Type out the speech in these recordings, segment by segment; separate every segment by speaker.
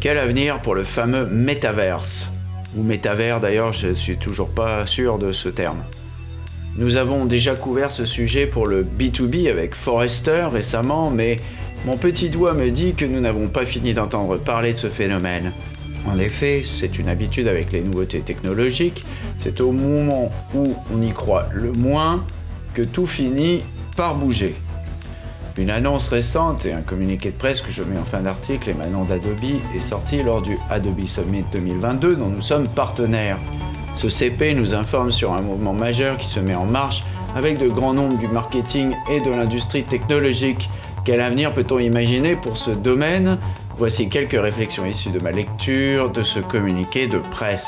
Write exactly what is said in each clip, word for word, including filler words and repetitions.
Speaker 1: Quel avenir pour le fameux métaverse? Ou métavers d'ailleurs, je ne suis toujours pas sûr de ce terme. Nous avons déjà couvert ce sujet pour le B deux B avec Forrester récemment, mais mon petit doigt me dit que nous n'avons pas fini d'entendre parler de ce phénomène. En effet, c'est une habitude avec les nouveautés technologiques, c'est au moment où on y croit le moins que tout finit par bouger. Une annonce récente et un communiqué de presse que je mets en fin d'article émanant d'Adobe est sorti lors du Adobe Summit deux mille vingt-deux dont nous sommes partenaires. Ce C P nous informe sur un mouvement majeur qui se met en marche avec de grands nombres du marketing et de l'industrie technologique. Quel avenir peut-on imaginer pour ce domaine? Voici quelques réflexions issues de ma lecture de ce communiqué de presse.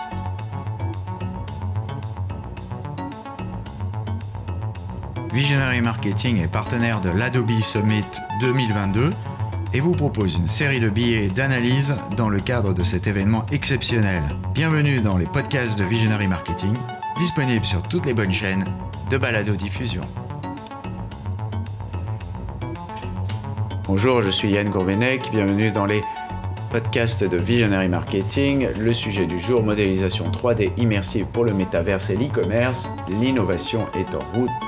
Speaker 2: Visionary Marketing est partenaire de l'Adobe Summit deux mille vingt-deux et vous propose une série de billets d'analyse dans le cadre de cet événement exceptionnel. Bienvenue dans les podcasts de Visionary Marketing, disponibles sur toutes les bonnes chaînes de balado-diffusion.
Speaker 1: Bonjour, je suis Yann Gourvenec, bienvenue dans les podcasts de Visionary Marketing. Le sujet du jour, modélisation trois D immersive pour le métaverse et l'e-commerce, l'innovation est en route.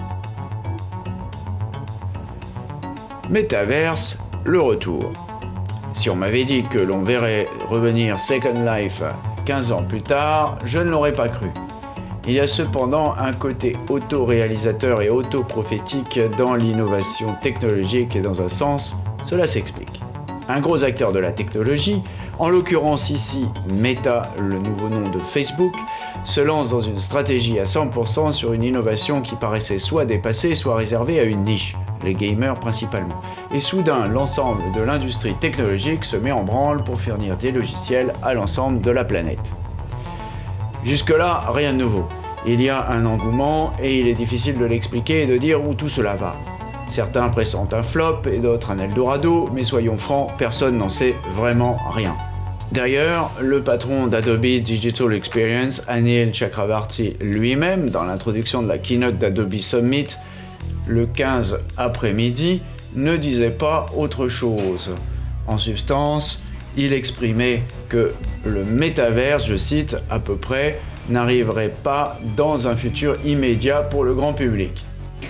Speaker 1: Métaverse, le retour. Si on m'avait dit que l'on verrait revenir Second Life quinze ans plus tard, je ne l'aurais pas cru. Il y a cependant un côté auto-réalisateur et auto-prophétique dans l'innovation technologique et dans un sens, cela s'explique. Un gros acteur de la technologie, en l'occurrence ici Meta, le nouveau nom de Facebook, se lance dans une stratégie à cent pour cent sur une innovation qui paraissait soit dépassée, soit réservée à une niche, les gamers principalement. Et soudain, l'ensemble de l'industrie technologique se met en branle pour fournir des logiciels à l'ensemble de la planète. Jusque-là, rien de nouveau. Il y a un engouement et il est difficile de l'expliquer et de dire où tout cela va. Certains pressentent un flop et d'autres un Eldorado, mais soyons francs, personne n'en sait vraiment rien. D'ailleurs, le patron d'Adobe Digital Experience, Anil Chakravarthy lui-même, dans l'introduction de la keynote d'Adobe Summit, le quinze après-midi, ne disait pas autre chose. En substance, il exprimait que le métaverse, je cite à peu près, n'arriverait pas dans un futur immédiat pour le grand public.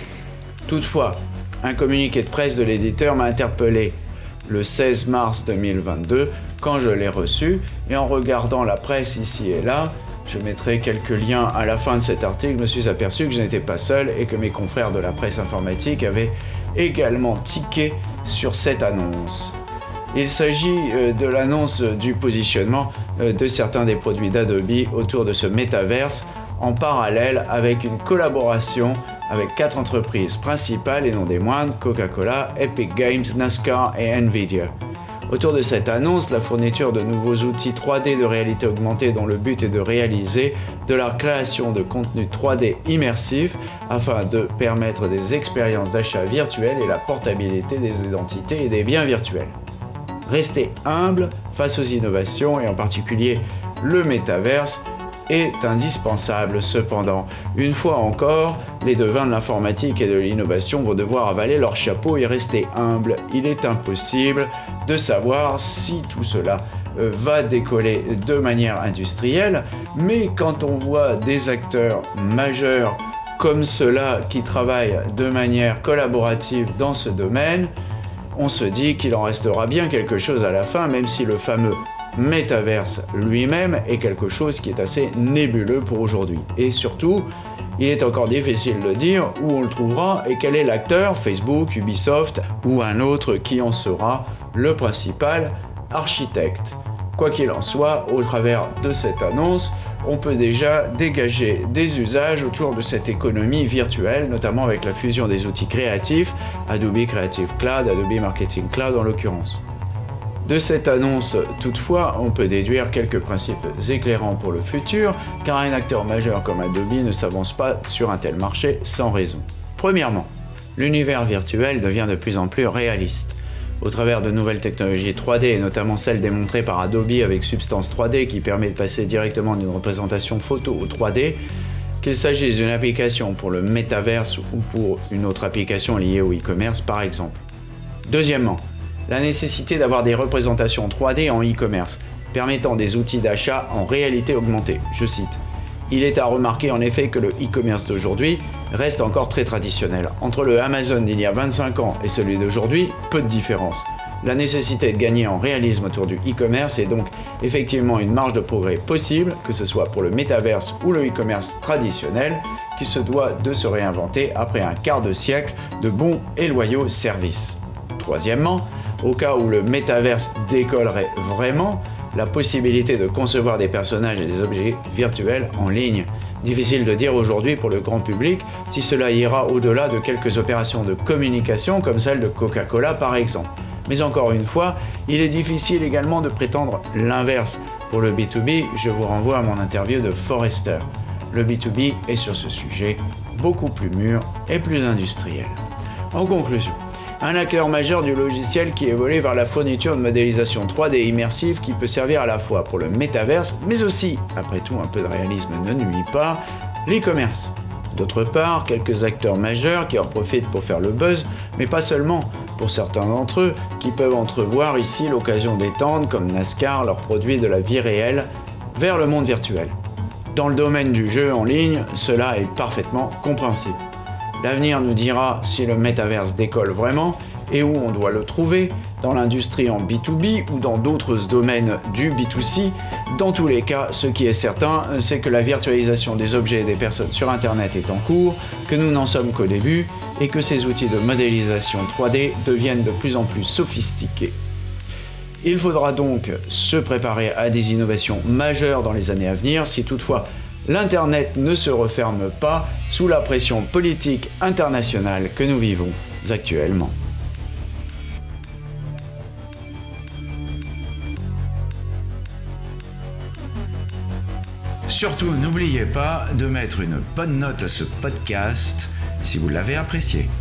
Speaker 1: Toutefois, un communiqué de presse de l'éditeur m'a interpellé le seize mars deux mille vingt-deux quand je l'ai reçu, et en regardant la presse ici et là, je mettrai quelques liens à la fin de cet article, je me suis aperçu que je n'étais pas seul et que mes confrères de la presse informatique avaient également tiqué sur cette annonce. Il s'agit de l'annonce du positionnement de certains des produits d'Adobe autour de ce métaverse, en parallèle avec une collaboration avec quatre entreprises principales et non des moindres, Coca-Cola, Epic Games, NASCAR et Nvidia. Autour de cette annonce, la fourniture de nouveaux outils trois D de réalité augmentée dont le but est de réaliser de la création de contenu trois D immersif afin de permettre des expériences d'achat virtuelles et la portabilité des identités et des biens virtuels. Rester humble face aux innovations et en particulier le métaverse est indispensable cependant. Une fois encore, les devins de l'informatique et de l'innovation vont devoir avaler leur chapeau et rester humbles. Il est impossible de savoir si tout cela va décoller de manière industrielle, mais quand on voit des acteurs majeurs comme ceux-là qui travaillent de manière collaborative dans ce domaine, on se dit qu'il en restera bien quelque chose à la fin, même si le fameux métaverse lui-même est quelque chose qui est assez nébuleux pour aujourd'hui. Et surtout, il est encore difficile de dire où on le trouvera et quel est l'acteur, Facebook, Ubisoft ou un autre qui en sera le principal architecte. Quoi qu'il en soit, au travers de cette annonce, on peut déjà dégager des usages autour de cette économie virtuelle, notamment avec la fusion des outils créatifs, Adobe Creative Cloud, Adobe Marketing Cloud en l'occurrence. De cette annonce, toutefois, on peut déduire quelques principes éclairants pour le futur, car un acteur majeur comme Adobe ne s'avance pas sur un tel marché sans raison. Premièrement, l'univers virtuel devient de plus en plus réaliste. Au travers de nouvelles technologies trois D, et notamment celle démontrée par Adobe avec Substance trois D qui permet de passer directement d'une représentation photo au trois D, qu'il s'agisse d'une application pour le métaverse ou pour une autre application liée au e-commerce par exemple. Deuxièmement, la nécessité d'avoir des représentations trois D en e-commerce, permettant des outils d'achat en réalité augmentée. Je cite. Il est à remarquer en effet que le e-commerce d'aujourd'hui reste encore très traditionnel. Entre le Amazon d'il y a vingt-cinq ans et celui d'aujourd'hui, peu de différence. La nécessité de gagner en réalisme autour du e-commerce est donc effectivement une marge de progrès possible, que ce soit pour le métaverse ou le e-commerce traditionnel, qui se doit de se réinventer après un quart de siècle de bons et loyaux services. Troisièmement, au cas où le métaverse décollerait vraiment, la possibilité de concevoir des personnages et des objets virtuels en ligne. Difficile de dire aujourd'hui pour le grand public si cela ira au-delà de quelques opérations de communication comme celle de Coca-Cola par exemple. Mais encore une fois, il est difficile également de prétendre l'inverse. Pour le B deux B, je vous renvoie à mon interview de Forrester. Le B deux B est sur ce sujet beaucoup plus mûr et plus industriel. En conclusion, un acteur majeur du logiciel qui évolue vers la fourniture de modélisation trois D immersive qui peut servir à la fois pour le métaverse, mais aussi, après tout un peu de réalisme ne nuit pas, l'e-commerce. D'autre part, quelques acteurs majeurs qui en profitent pour faire le buzz, mais pas seulement. Pour certains d'entre eux, qui peuvent entrevoir ici l'occasion d'étendre, comme NASCAR, leurs produits de la vie réelle vers le monde virtuel. Dans le domaine du jeu en ligne, cela est parfaitement compréhensible. L'avenir nous dira si le métaverse décolle vraiment et où on doit le trouver, dans l'industrie en B deux B ou dans d'autres domaines du B deux C. Dans tous les cas, ce qui est certain, c'est que la virtualisation des objets et des personnes sur Internet est en cours, que nous n'en sommes qu'au début et que ces outils de modélisation trois D deviennent de plus en plus sophistiqués. Il faudra donc se préparer à des innovations majeures dans les années à venir, si toutefois l'Internet ne se referme pas sous la pression politique internationale que nous vivons actuellement.
Speaker 2: Surtout, n'oubliez pas de mettre une bonne note à ce podcast si vous l'avez apprécié.